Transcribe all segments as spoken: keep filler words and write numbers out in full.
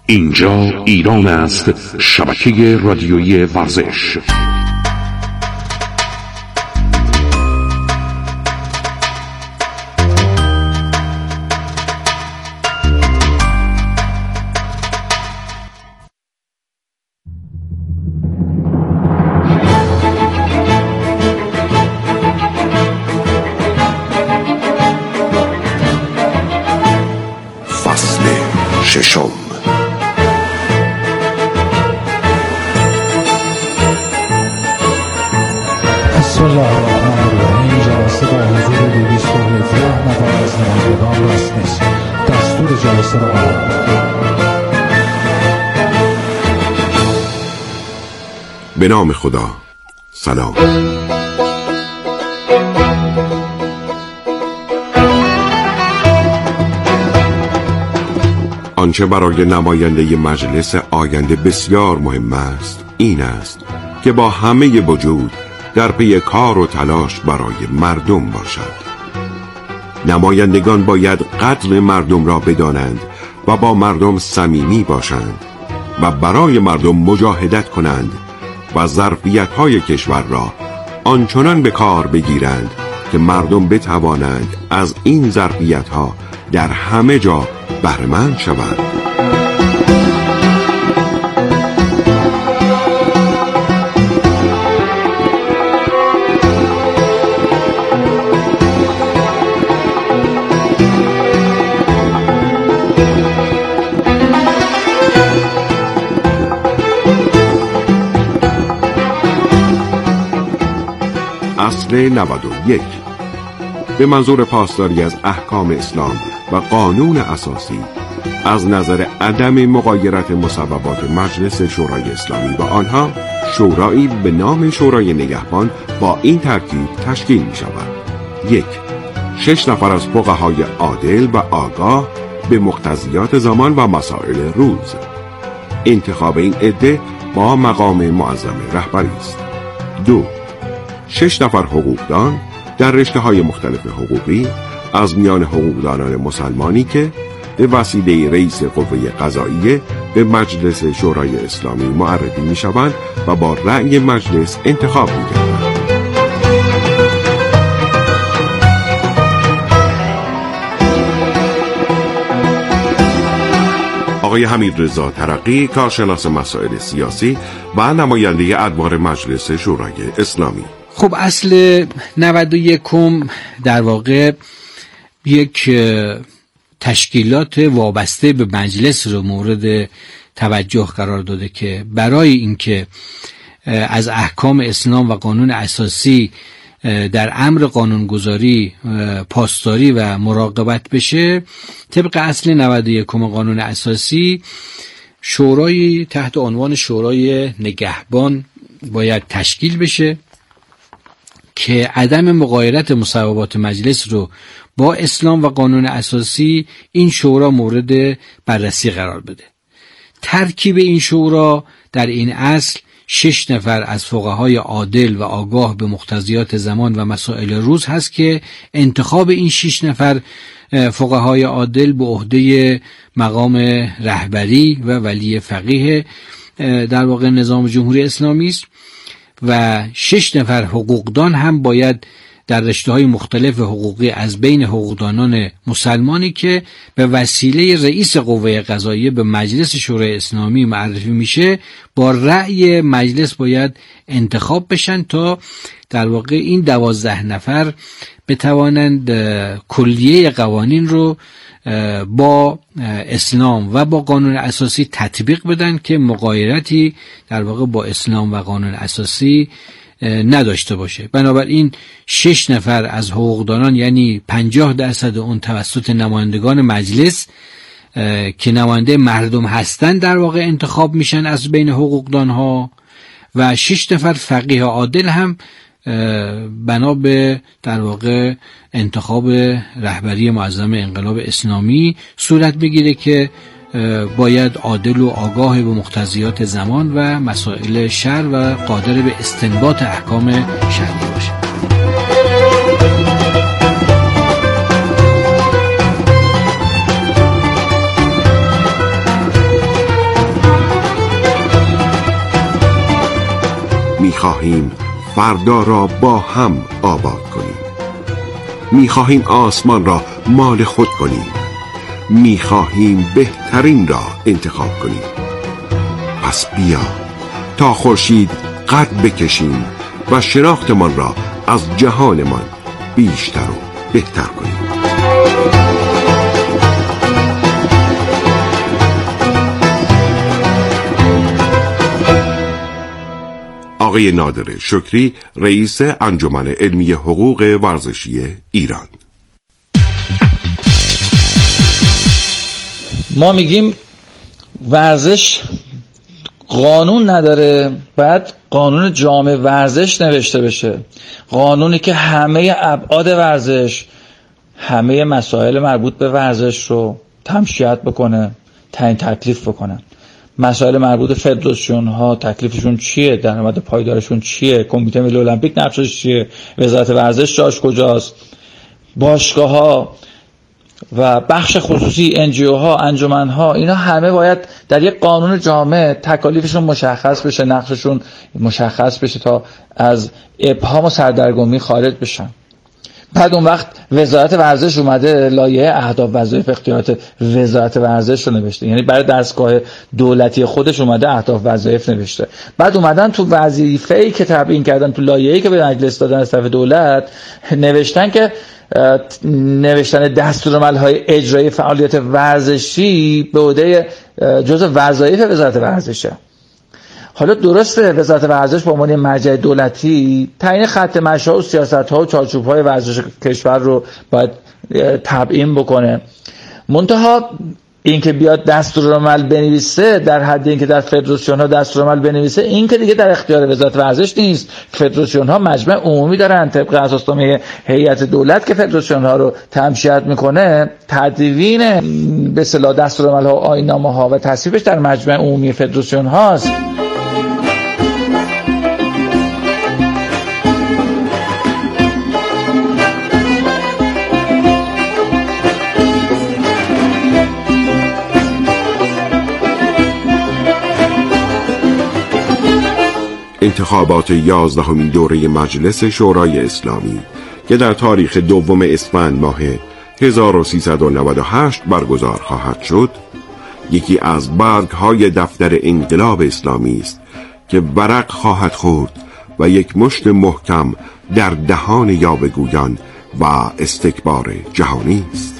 اینجا ایران است، شبکه رادیویی ورزش. فصل ششم. بسم الله الرحمن الرحیم. جلسه با حضور دویست و هفده نفر از نمایندگان رسمی است. دستور جلسه را قرار به نام خدا. سلام. آنچه برای نماینده مجلس آینده بسیار مهم است این است که با همه وجود در پی کار و تلاش برای مردم باشد. نمایندگان باید قدر مردم را بدانند و با مردم صمیمی باشند و برای مردم مجاهدت کنند و ظرفیت‌های کشور را آنچنان به کار بگیرند که مردم بتوانند از این ظرفیت‌ها در همه جا بهره‌مند شوند. اصل نود و یک به منظور پاسداری از احکام اسلام و قانون اساسی از نظر عدم مغایرت مصوبات مجلس شورای اسلامی و آنها، شورایی به نام شورای نگهبان با این ترکیب تشکیل می شود. یک، شش نفر از فقهای عادل و آگاه به مقتضیات زمان و مسائل روز. انتخاب این عده با مقام معظم رهبری است. دو، شش نفر حقوقدان در رشته‌های مختلف حقوقی از میان حقوقدانان مسلمانی که به وسیله رئیس قوه قضاییه به مجلس شورای اسلامی معرفی می‌شوند و با رأی مجلس انتخاب می‌گردند. آقای حمیدرضا ترقی، کارشناس مسائل سیاسی و نماینده ادوار مجلس شورای اسلامی. خب اصل نود و یک در واقع یک تشکیلات وابسته به مجلس رو مورد توجه قرار داده که برای اینکه از احکام اسلام و قانون اساسی در امر قانونگذاری پاسداری و مراقبت بشه، طبق اصل نود و یک قانون اساسی شورای تحت عنوان شورای نگهبان باید تشکیل بشه که عدم مغایرت مصوبات مجلس رو با اسلام و قانون اساسی این شورا مورد بررسی قرار بده. ترکیب این شورا در این اصل شش نفر از فقهای عادل و آگاه به مقتضیات زمان و مسائل روز هست که انتخاب این شش نفر فقهای عادل به عهده مقام رهبری و ولی فقیه در واقع نظام جمهوری اسلامی است و شش نفر حقوقدان هم باید در رشته‌های مختلف حقوقی از بین حقوقدانان مسلمانی که به وسیله رئیس قوه قضاییه به مجلس شورای اسلامی معرفی میشه با رأی مجلس باید انتخاب بشن تا در واقع این دوازده نفر بتوانند کلیه قوانین رو با اسلام و با قانون اساسی تطبیق بدن که مغایرتی در واقع با اسلام و قانون اساسی نداشته باشه. بنابراین شش نفر از حقوقدانان یعنی پنجاه درصد اون توسط نمایندگان مجلس که نماینده مردم هستند در واقع انتخاب میشن از بین حقوقدان ها و شش نفر فقیه عادل هم بنا به در واقع انتخاب رهبری معظم انقلاب اسلامی صورت بگیره که باید عادل و آگاه به مقتضیات زمان و مسائل شرع و قادر به استنباط احکام شرعی باشه. می‌خواهیم فردا را با هم آباد کنیم. می‌خواهیم آسمان را مال خود کنیم. می‌خواهیم بهترین را انتخاب کنیم. پس بیا تا خورشید قد بکشیم و شناختمان را از جهانمان بیشتر و بهتر کنیم. آقای نادر شکری، رئیس انجمن علمی حقوق ورزشی ایران. ما میگیم ورزش قانون نداره، بعد قانون جامع ورزش نوشته بشه، قانونی که همه ابعاد ورزش، همه مسائل مربوط به ورزش رو تمشیت بکنه، تعیین تکلیف بکنه. مسائل مربوط به فدراسیون ها تکلیفشون چیه، درآمد پایدارشون چیه، کمیته ملی المپیک نقشش چیه، وزارت ورزش جاش کجاست، باشگاه ها و بخش خصوصی، ان جی او ها، انجمن ها، اینا همه باید در یک قانون جامع تکالیفشون مشخص بشه، نقششون مشخص بشه تا از ابهام و سردرگمی خارج بشن. بعد اون وقت وزارت ورزش اومده لایحه اهداف وظایف اختیارات وزارت ورزش رو نوشته، یعنی برای دستگاه دولتی خودش اومده اهداف وظایف نوشته. بعد اومدن تو وظیفه‌ای که تعیین کردن، تو لایحه‌ای که به مجلس دادن از طرف دولت، نوشتن که نوشتن دستورالعمل‌های اجرایی فعالیت ورزشی به عهده جزء وظایف وزارت ورزشه. حالا درسته وزارت ورزش به عنوان مرجع دولتی تعیین خط مشی و سیاست‌ها و چارچوب‌های ورزش کشور رو باید تبیین بکنه. منتها این که بیاد دستورالعمل بنویسه در حد این که در فدراسیون ها دستورالعمل بنویسه، این که دیگه در اختیار وزارت ورزش نیست. فدراسیون ها مجمع عمومی دارن طبق اساسنامه هیئت دولت که فدراسیون ها رو تمشیت میکنه. تدوین به اصطلاح دستورالعمل ها و آیین‌نامه ها و تصویبش در مجمع عمومی فدراسیون هاست. انتخابات یازدهمین دوره مجلس شورای اسلامی که در تاریخ دوم اسفند ماه هزار و سیصد و نود و هشت برگزار خواهد شد، یکی از برگ‌های دفتر انقلاب اسلامی است که ورق خواهد خورد و یک مشت محکم در دهان یاوه‌گویان و استکبار جهانی است.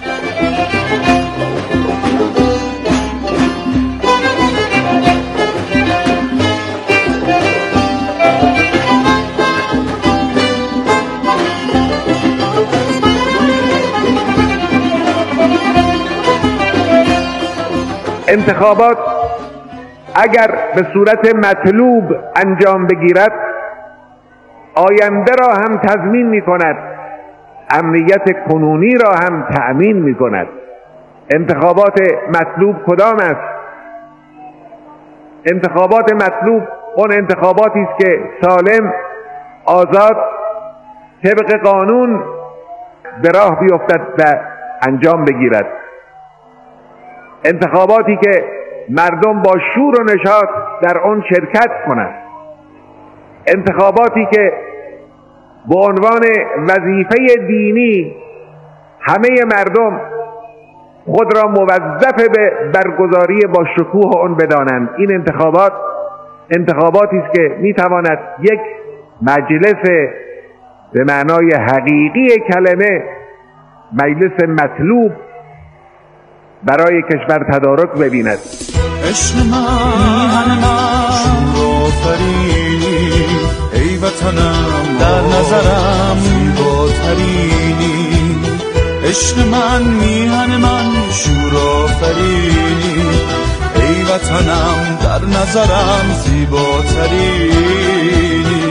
انتخابات اگر به صورت مطلوب انجام بگیرد، آینده را هم تضمین می کند، امنیت کنونی را هم تأمین می کند. انتخابات مطلوب کدام است؟ انتخابات مطلوب اون انتخاباتی است که سالم، آزاد، طبق قانون به راه بیفتد و انجام بگیرد. انتخاباتی که مردم با شور و نشاط در آن شرکت کنند. انتخاباتی که به عنوان وظیفه دینی همه مردم خود را موظف به برگزاری با شکوه آن بدانند. این انتخابات انتخاباتی است که میتواند یک مجلس به معنای حقیقی کلمه، مجلس مطلوب برای کشور تدارک ببیند. عشق من میهن من شور آفرینی، ای وطنم در نظرم زیباترینی. عشق من میهن من شور آفرینی، ای وطنم در نظرم زیباترینی.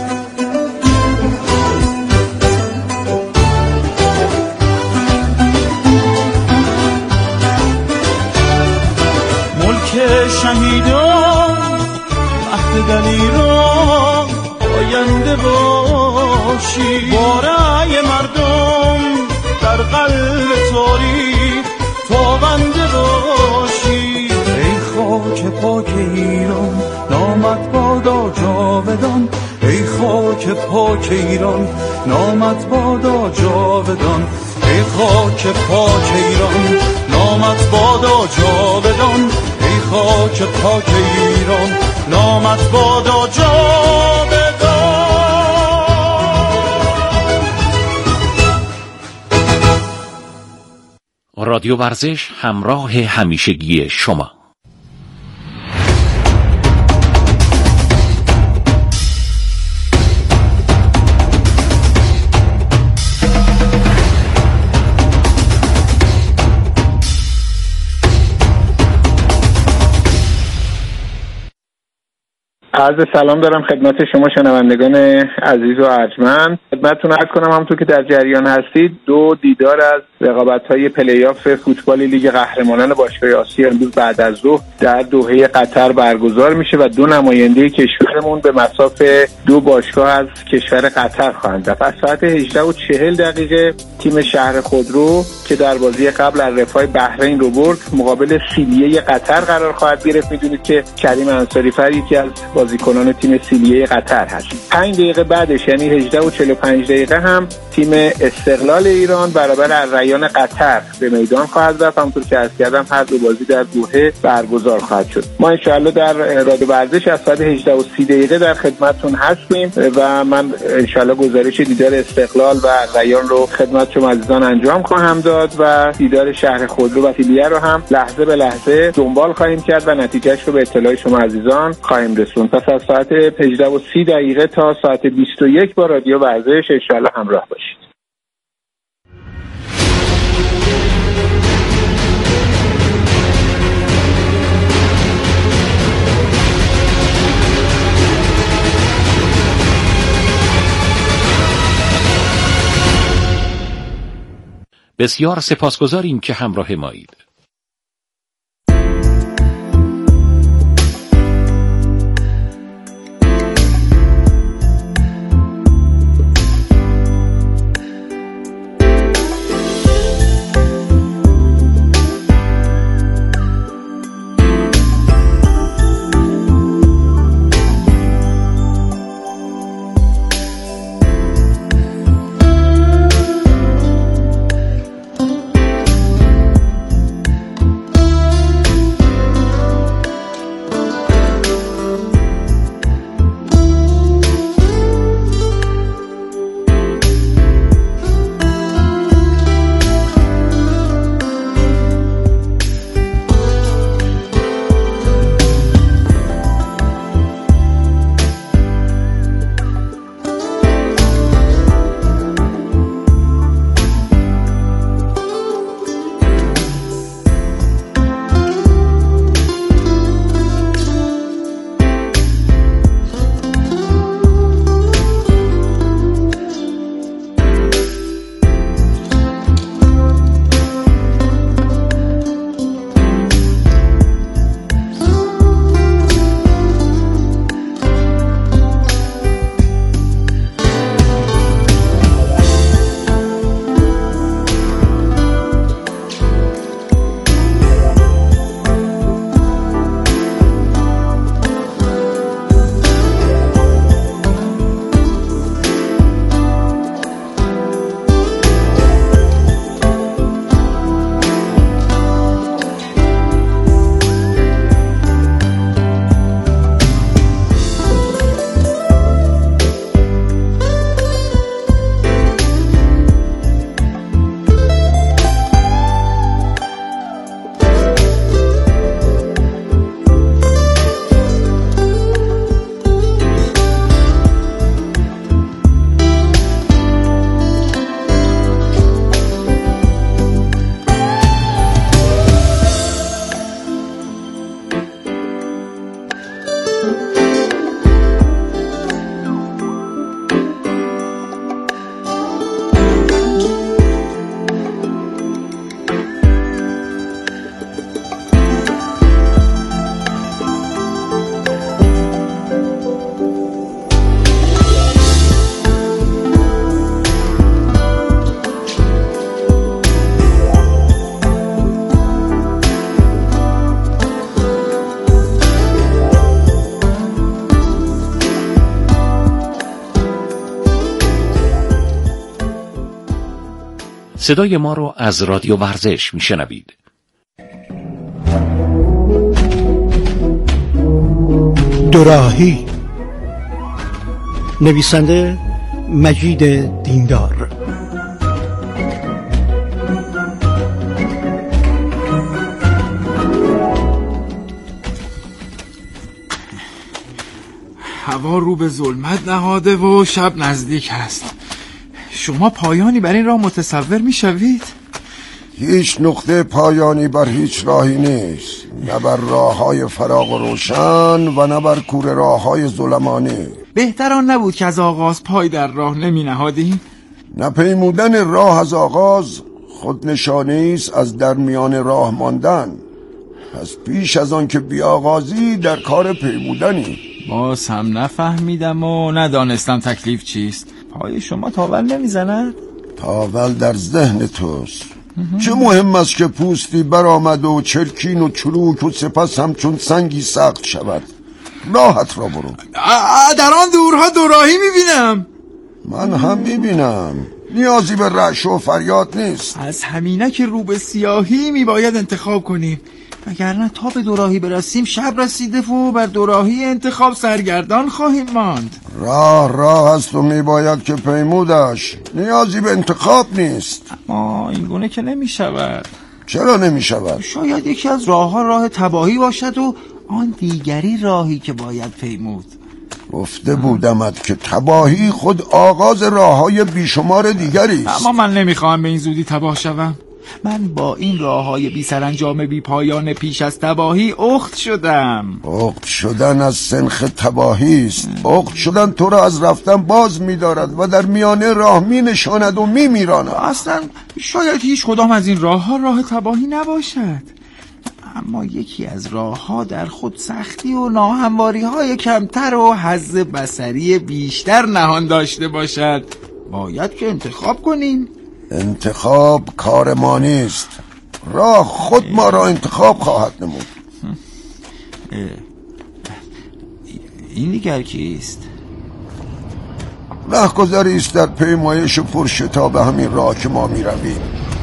شهیدان مهد دلیران آینده باشی، باره مردم در قلب تاریخ تابنده باشی. ای خاک پاک ایران نامت بادا جاودان، ای خاک پاک ایران نامت بادا جاودان، ای خاک پاک ایران نامت بادا جاودان، ای خاک پاک ایران نامت بادا جاودان. رادیو ورزش همراه همیشگی شما. عرض سلام دارم خدمت شما شنوندگان عزیز و ارجمند. خدمتتون عرض کنم همونطور که در جریان هستید دو دیدار از رقابت‌های پلی‌آف فوتبال لیگ قهرمانان باشگاه آسیا امروز بعد از ظهر در دوحه قطر برگزار میشه و دو نماینده کشورمون به مصاف دو باشگاه از کشور قطر خواهند رفت. از ساعت هجده و چهل دقیقه تیم شهر خودرو که در بازی قبل از رفاه بحرین رو برد مقابل سیلیه قطر قرار خواهد گرفت. میدونید که کریم انصاری فر یکی از بازیکنان تیم سیلیه قطر هست. پنج دقیقه بعدش یعنی هجده و چهل و پنج دقیقه هم تیم استقلال ایران برابر الریان قطر به میدان خواهد رفت. همونطور که عرض کردم هر دو بازی در دوحه برگزار خواهد شد. ما ان شاءالله در رادیو ورزش از ساعت هجده و سی دقیقه در خدمتتون هستیم و من ان شاءالله گزارش دیدار استقلال و الریان رو خدمت شما عزیزان انجام خواهم داد و دیدار شهر خودرو و سیلیه رو هم لحظه به لحظه دنبال خواهیم کرد و نتیجهش رو به اطلاع شما عزیزان خواهیم رسوند. پس از ساعت هجده و سی دقیقه تا ساعت بیست و یک با رادیو ورزش ان شاءالله همراه باشید. بسیار سپاسگزاریم که همراه مایید. صدای ما رو از رادیو ورزش میشنوید. دوراهی، نویسنده مجید دیندار. هوا رو به ظلمت نهاده و شب نزدیک هست. شما پایانی بر این راه متصور می شوید؟ هیچ نقطه پایانی بر هیچ راهی نیست، نه بر راه های فراغ و روشن و نه بر کوره راه های ظلمانی. بهتر آن نبود که از آغاز پای در راه نمی نهادیم؟ نپیمودن راه از آغاز خود نشانه است از در میان راه ماندن. پس پیش از آن که بیاغازی در کار پیمودنی. باز هم نفهمیدم و ندانستم تکلیف چیست. پای شما تاول نمیزند؟ تاول در ذهن توست. چه مهم است که پوستی برآمد و چرکین و چروک و سپس همچون سنگی سخت شود. راحت را برو. در آن دورها دوراهی میبینم. من هم میبینم. نیازی به رعش و فریاد نیست. از همینه که رو به سیاهی میباید انتخاب کنیم، وگرنه تا به دوراهی برسیم شب رسیده و بر دوراهی انتخاب سرگردان خواهیم ماند. راه راه است و میباید که پیمودش. نیازی به انتخاب نیست. اما این گونه که نمیشود. چرا نمیشود؟ شاید یکی از راه ها راه تباهی باشد و آن دیگری راهی که باید پیمود. گفته بودمت که تباهی خود آغاز راه های بیشمار دیگری است. اما من نمیخواهم به این زودی تباه شوم. من با این راه های بی سرانجام بی پایان پیش از تباهی اخت شدم. اخت شدن از سنخ تباهی است. اخت شدن تو را از رفتن باز می‌دارد و در میانه راه می نشاند و می میراند. اصلا شاید هیچ کدام از این راه ها راه تباهی نباشد، اما یکی از راه ها در خود سختی و ناهمواری های کمتر و حظ بصری بیشتر نهان داشته باشد. باید که انتخاب کنیم. انتخاب کار ما نیست. راه خود ما را انتخاب خواهد نمود. این دیگر کیست؟ رهگذری است در پیمایش پرشتاب همین راه که ما می رویم.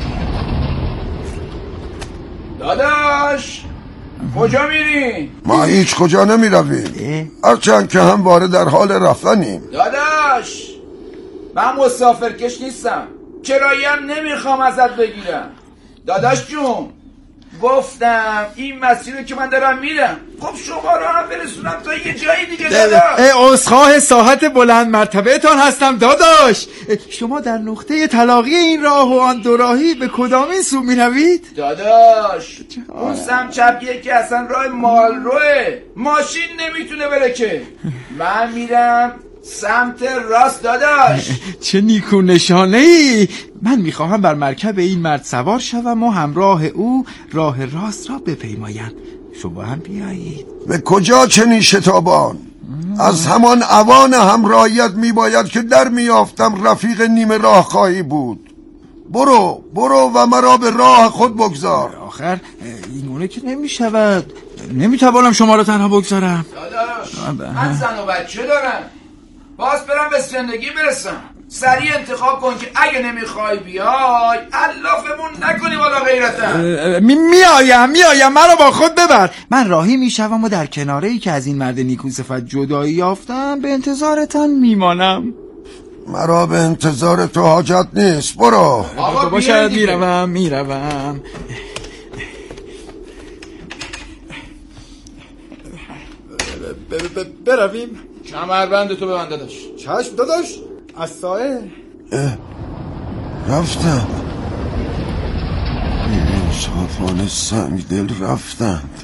داداش کجا میری؟ ما هیچ کجا نمی رویم، هرچند که همواره در حال رفتنیم. داداش من مسافرکش نیستم، کرایه‌ام نمیخوام ازت بگیرم. داداش جون گفتم این مسیری که من دارم میرم، خب شما رو هم برسونم تا یه جایی دیگه. داداش عذرخواه ساحت بلند مرتبه تان هستم داداش. شما در نقطه تلاقی این راه و آن دوراهی به کدامین سو میروید؟ داداش اون سمت چپیه که اصلا راه مال روه، ماشین نمیتونه بره که. من میرم سمت راست داداش. چه نیکو نشانه ای. من میخواهم بر مرکب این مرد سوار شوم و همراه او راه راست را بپیمایم. شما هم بیایید. به کجا چنین شتابان؟ از همان اوان همراهیت میباید که در میافتم رفیق نیم راه خواهی بود. برو برو و مرا به راه خود بگذار. آخر اینگونه که نمیشود. نمیتوانم شما را تنها بگذارم. داداش من زن و بچه دارم، باز برم به زندگی برسم. سریع انتخاب کن که اگه نمیخوای بیای علافمون نکنی والا غیرتم. می میایم میایم مرا با خود ببر. من راهی میشوم و در کناره ای که از این مرد نیکو صفت جدایی یافتم به انتظارتان میمانم. مرا به انتظار تو حاجت نیست. برو. آقا باشد میروم میروم. برویم. کمربند تو ببند داداش. چشم داداش. از سایه رفتم. این صافان سنگ دل رفتند.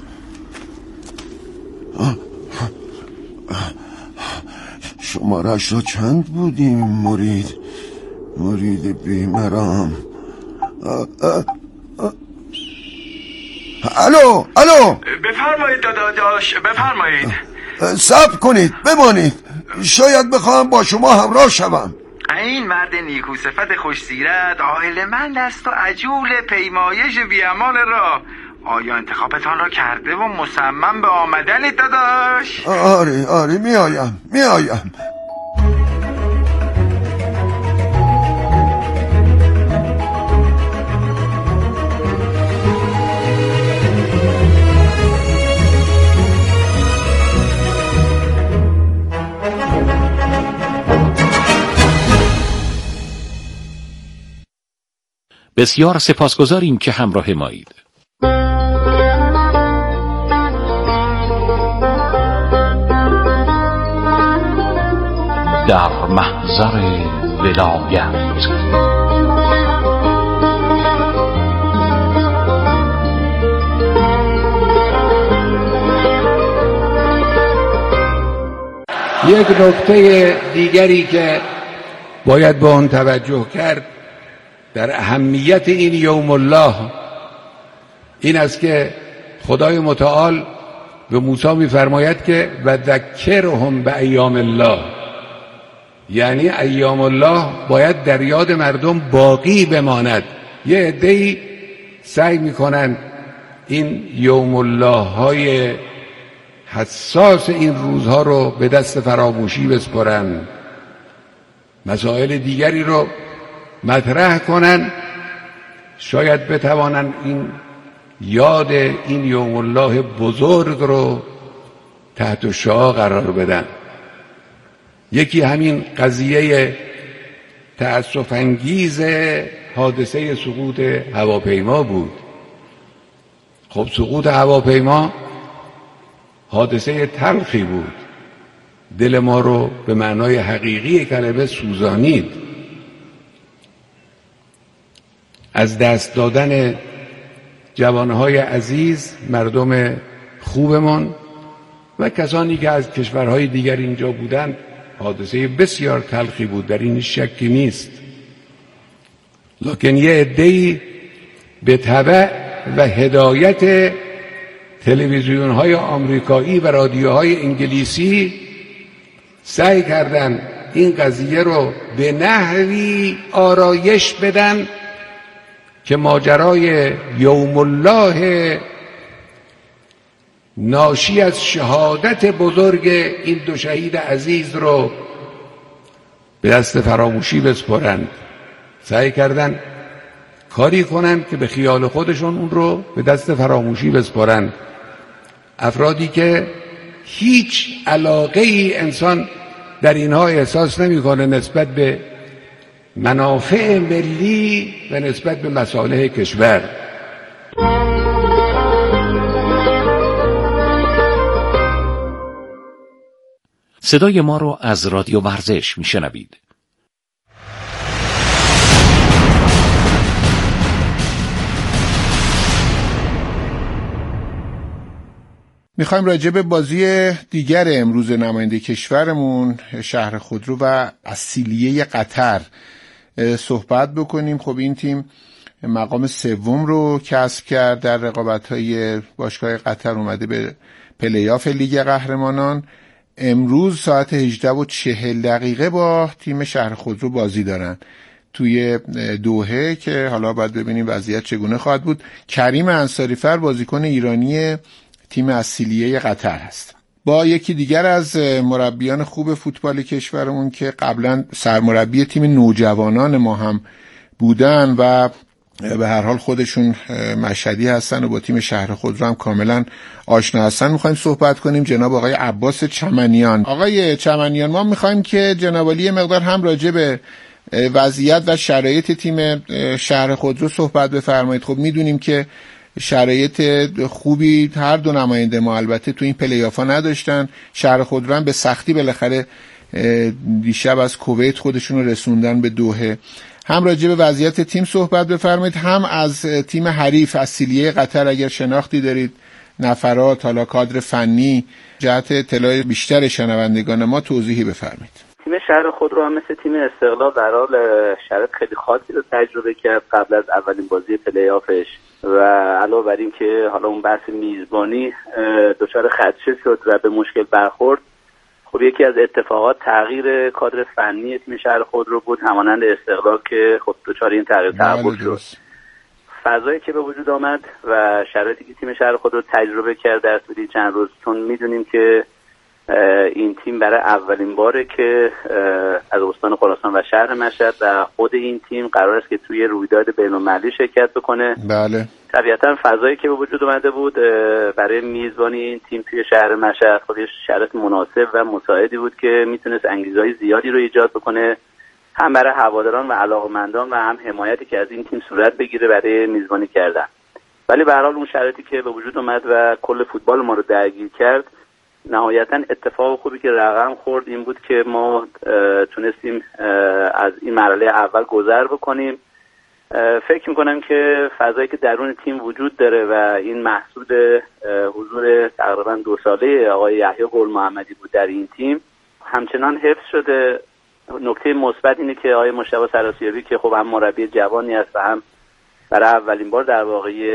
شمارش را چند بودیم مرید مرید بیمرام. الو الو بفرمایید داداش بفرمایید. صبر کنید بمانید، شاید بخواهم با شما همراه شوم. این مرد نیکو صفت خوش سیرت عاقلمند است و عجول پیمایش بیامان را. آیا انتخابتان را کرده و مصمم به آمدنید داداش؟ آره آره میایم میایم. بسیار سپاسگزاریم که همراه مایید. در محضر ولایت یک نکته دیگری که باید به آن توجه کرد در اهمیت این یوم الله این است که خدای متعال به موسی می‌فرماید که و ذکرهم به ایام الله، یعنی ایام الله باید در یاد مردم باقی بماند. یه عده‌ای سعی میکنن این یوم الله های حساس این روزها رو به دست فراموشی بسپرن، مسائل دیگری رو مطرح کنن، شاید بتوانن این یاد این یوم الله بزرگ رو تحت شعاع قرار بدن. یکی همین قضیه تأسف انگیز حادثه سقوط هواپیما بود. خب سقوط هواپیما حادثه تلخی بود، دل ما رو به معنای حقیقی کلمه سوزانید. از دست دادن جوانهای عزیز، مردم خوبمان و کسانی که از کشورهای دیگر اینجا بودند، حادثه بسیار تلخی بود، در این شکی نیست. لکن یه عده‌ای به تبع و هدایت تلویزیون‌های آمریکایی و رادیوهای انگلیسی سعی کردن این قضیه رو به نحوی آرایش بدن که ماجرای یوم الله ناشی از شهادت بزرگ این دو شهید عزیز رو به دست فراموشی بسپرند. سعی کردن کاری کنن که به خیال خودشون اون رو به دست فراموشی بسپرند. افرادی که هیچ علاقه ای انسان در اینها احساس نمیکنه نسبت به منافع ملی و نسبت به مصالح کشور. صدای ما رو از رادیو ورزش میشنوید. میخوایم راجع به بازی دیگر امروز نماینده کشورمون شهر خودرو و اصیلیه قطر صحبت بکنیم. خب این تیم مقام سوم رو کسب کرد در رقابت‌های باشگاه قطر، اومده به پلی‌آف لیگ قهرمانان. امروز ساعت هجده و چهل دقیقه با تیم شهر خودرو بازی دارن توی دوحه که حالا باید ببینیم وضعیت چگونه خواهد بود. کریم انصاری‌فر بازیکن ایرانی تیم اصیلیه قطر هست. با یکی دیگر از مربیان خوب فوتبال کشورمون که قبلا سرمربی تیم نوجوانان ما هم بودن و به هر حال خودشون مشهدی هستن و با تیم شهر خودرو هم کاملا آشنا هستن، میخوایم صحبت کنیم. جناب آقای عباس چمنیان. آقای چمنیان، ما میخوایم که جناب عالی مقدار هم راجع به وضعیت و شرایط تیم شهر خودرو صحبت بفرمایید. خب میدونیم که شرایط خوبی هر دو نماینده ما البته تو این پلی‌آفا نداشتن. شهر خودرو هم به سختی بالاخره دیشب از کویت خودشون رو رسوندن به دوحه. هم راجع به وضعیت تیم صحبت بفرمایید، هم از تیم حریف اصیلیه قطر اگر شناختی دارید، نفرات، حالا کادر فنی، جهت اطلاع بیشتر شنوندگان ما توضیحی بفرمایید. تیم شهر خودرو هم مثل تیم استقلال در حال شرایط خیلی خاصی رو تجربه کرد قبل از اولین بازی پلی‌آفش و علاوه بر این که حالا اون بحث میزبانی دچار خدشه شد و به مشکل برخورد. خب یکی از اتفاقات تغییر کادر فنی تیم شهر خودرو بود، همانند استقلال که خب دچار این تغییر تحول شد. فضایی که به وجود آمد و شرایطی که تیم شهر خودرو تجربه کرد در طول چند روز، چون میدونیم که این تیم برای اولین باره که از استان خراسان و شهر مشهد و خود این تیم قرار است که توی رویداد بین‌المللی شرکت بکنه. بله. طبیعتا فضایی که به وجود اومده بود برای میزبانی این تیم توی شهر مشهد خب یه شرایط مناسب و مساعدی بود که میتونست انگیزه‌های زیادی رو ایجاد بکنه، هم برای هواداران و علاقه‌مندان و هم حمایتی که از این تیم صورت بگیره برای میزبانی کردن. ولی به هر حال اون شرایطی که به وجود اومد و کل فوتبال ما رو درگیر کرد، نهایتا اتفاق خوبی که رقم خورد این بود که ما تونستیم از این مرحله اول گذر بکنیم. فکر میکنم که فضایی که درون تیم وجود داره و این محصول حضور تقریبا دو ساله آقای یحیی گل محمدی بود در این تیم همچنان حفظ شده. نکته مثبت اینه که آقای مجتبی سراسیابی که خب هم مربی جوانی است و هم برای اولین بار در واقع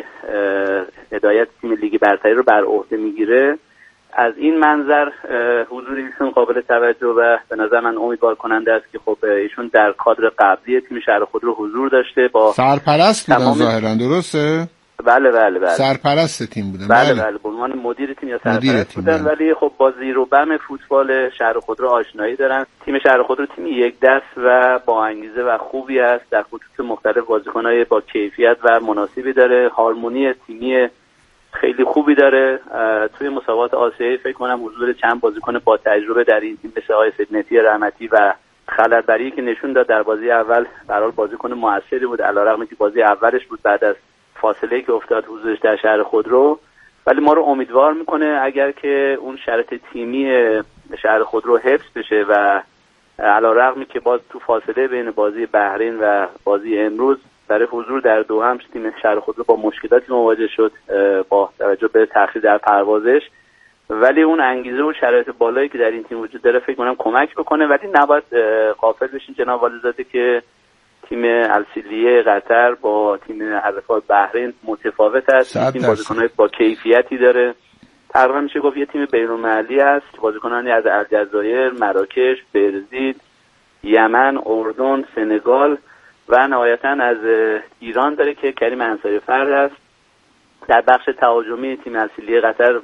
هدایت تیم لیگ برتری رو بر عهده میگیره. از این منظر حضور ایشون قابل توجه و به نظر من امیدوار کننده است که خب ایشون در کادر قبلی تیم شهر خود رو حضور داشته. با سرپرست بودن تمام... ظاهرا درسته؟ بله بله بله سرپرست تیم بودن. بله بله, بله. به عنوان مدیر تیم یا سرپرست بودن، ولی خب با زیر و بم فوتبال شهر خود رو آشنایی دارن. تیم شهر خود رو تیم یک دست و با انگیزه و خوبی است، در خطوط مختلف بازیکن‌های با کیفیت و مناسبی داره، هارمونی تیمی خیلی خوبی داره. توی مسابقات آسیایی فکر کنم حضور چند بازیکن با تجربه در این تیم مثل آقای سیدنتی رحمتی و خلعتبری که نشون داد در بازی اول برای بازیکن موثری بود، علیرغم که بازی اولش بود بعد از فاصله که افتاد حضورش در شهر خودرو. ولی ما رو امیدوار میکنه اگر که اون شرط تیمی شهر خودرو حفظ بشه و علیرغمی که باز تو فاصله بین بازی بحرین و بازی امروز برای حضور در دوحه تیم شهر خودرو با مشکلاتی مواجه شد با توجه به تأخیر در پروازش، ولی اون انگیزه و شرایط بالایی که در این تیم وجود داره فکر کنم کمک بکنه. ولی نباید غافل بشین جناب والیزاده که تیم السیلیه قطر با تیم الرفاه بحرین متفاوت است. تیم بازیکن‌های با کیفیتی داره، تقریبا میشه گفت یه تیم بین‌المللی است. بازیکنانی از الجزایر، مراکش، برزیل، یمن، اردن، سنگال و نهایتا از ایران داره که کریم انصاری فرد است. در بخش تهاجمی تیم السیلیه قطر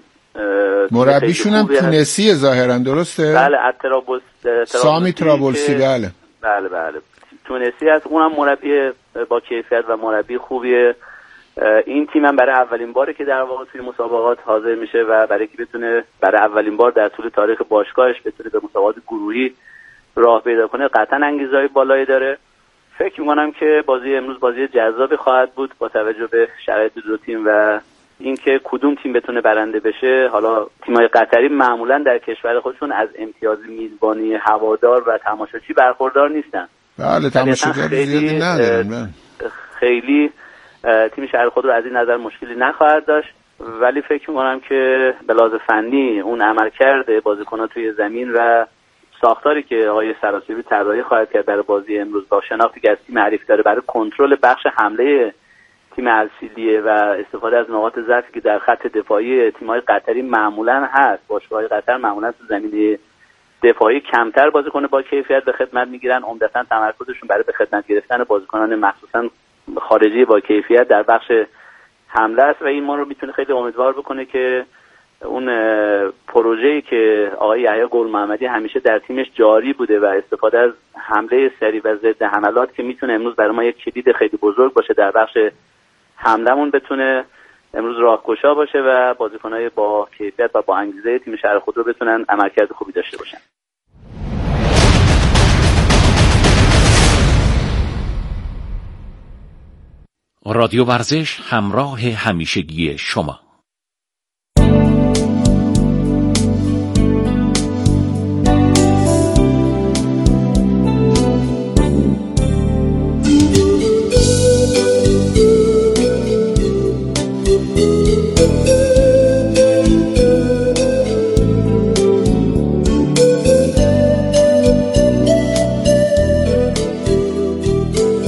مربیشون هم تونسیه ظاهرا، درسته؟ بله، اترابوس سامی ترابولسی. بله بله بله تونسی است، اونم مربی با کیفیت و مربی خوبیه. این تیم هم برای اولین باره که در واقع توی مسابقات حاضر میشه و برای که بتونه برای اولین بار در طول تاریخ باشگاهش بتونه به مسابقات گروهی راه پیدا کنه قطعا انگیزه‌های بالایی داره. فکر می‌کنم که بازی امروز بازی جذابی خواهد بود با توجه به شرایط دو تیم و اینکه کدوم تیم بتونه برنده بشه. حالا تیم‌های قطری معمولاً در کشور خودشون از امتیاز میزبانی هوادار و تماشاچی برخوردار نیستن. بله تماشاگر زیادی ندارن. خیلی تیم شهر خود رو از این نظر مشکلی نخواهد داشت، ولی فکر می‌کنم که به لحاظ فنی اون عملکرد بازیکن‌ها توی زمین و ساختاری که آقای سراسیابی طراحی خواهد کرد برای بازی امروز با شناختی که از تیم حریف داره برای کنترل بخش حمله تیم السیلیه و استفاده از نقاط ضعفی که در خط دفاعی تیم‌های قطری معمولاً هست. باشگاه‌های قطر معمولاً تو زمینه دفاعی کمتر بازیکن با کیفیت به خدمت میگیرن، عمدتاً تمرکزشون برای به خدمت گرفتن بازیکنان مخصوصاً خارجی با کیفیت در بخش حمله است و این ما رو میتونه خیلی امیدوار بکنه که اون پروژه‌ای که آقای یحیی گل محمدی همیشه در تیمش جاری بوده و استفاده از حمله سریع و ضد حملات که میتونه امروز برای ما یک کلید خیلی بزرگ باشه در بخش حمله‌مون بتونه امروز راهگشا باشه و بازیکن‌های با کیفیت و با انگیزه تیم شهر خود رو بتونن عملکرد خوبی داشته باشن. رادیو ورزش همراه همیشگی شما.